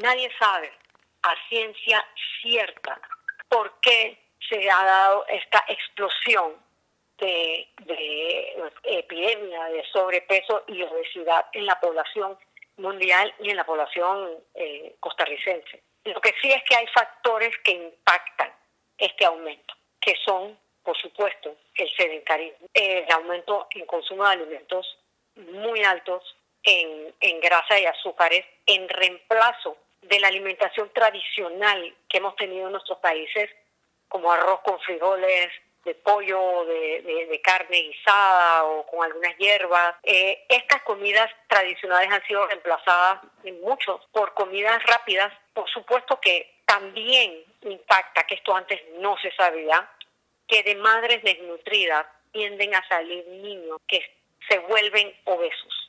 Nadie sabe a ciencia cierta por qué se ha dado esta explosión de epidemia de sobrepeso y obesidad en la población mundial y en la población costarricense. Lo que sí es que hay factores que impactan este aumento, que son, por supuesto, el sedentarismo, el aumento en consumo de alimentos muy altos en grasa y azúcares, en reemplazo de la alimentación tradicional que hemos tenido en nuestros países, como arroz con frijoles, de pollo, de carne guisada o con algunas hierbas. Estas comidas tradicionales han sido reemplazadas en muchos por comidas rápidas. Por supuesto que también impacta, que esto antes no se sabía, que de madres desnutridas tienden a salir niños que se vuelven obesos.